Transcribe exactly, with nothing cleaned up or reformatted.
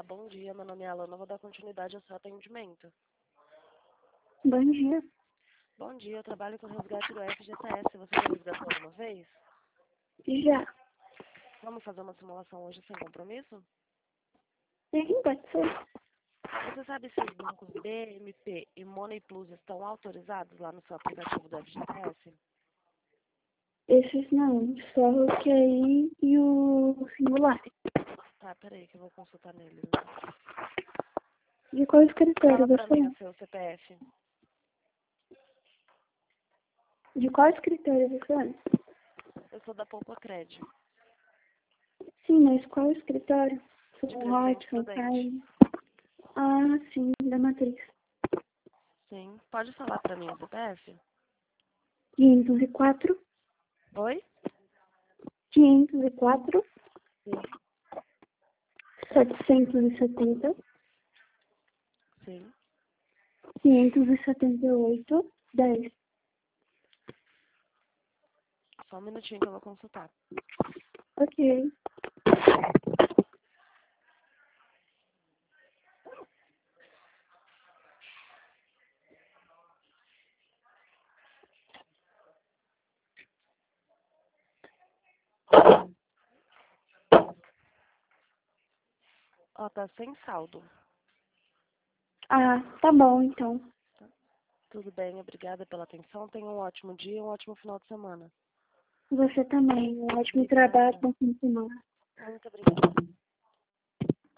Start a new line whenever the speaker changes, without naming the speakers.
Olá, bom dia. Meu nome é Alana. Vou dar continuidade ao seu atendimento.
Bom dia.
Bom dia, eu trabalho com o resgate do F G T S. Você já resgatou alguma vez?
Já.
Vamos fazer uma simulação hoje sem compromisso?
Sim, pode ser.
Você sabe se os bancos B M P e Money Plus estão autorizados lá no seu aplicativo do F G T S?
Esses não, só o Q I e o singular.
Tá, peraí que eu vou consultar neles. Então.
De qual escritório
Fala pra
você
mim
é?
o seu C P F.
De qual escritório você é?
Eu sou da Poupa Cred,
Sim, mas qual escritório?
de
São
Presidente
Hot, São
Prudente.
Caio. Ah, sim, da Matriz.
Sim. Pode falar pra mim o C P F?
quinhentos e quatro,
Oi?
quinhentos e quatro,
Sim.
setecentos e setenta,
Sim.
quinhentos e setenta e oito, dez.
Só um minutinho que eu vou consultar.
Ok.
Ó, tá sem saldo.
Ah, tá bom então.
Tudo bem, obrigada pela atenção. Tenha um ótimo dia e um ótimo final de semana.
Você também. Um ótimo trabalho,
Obrigada.
bom fim de semana.
Muito obrigada.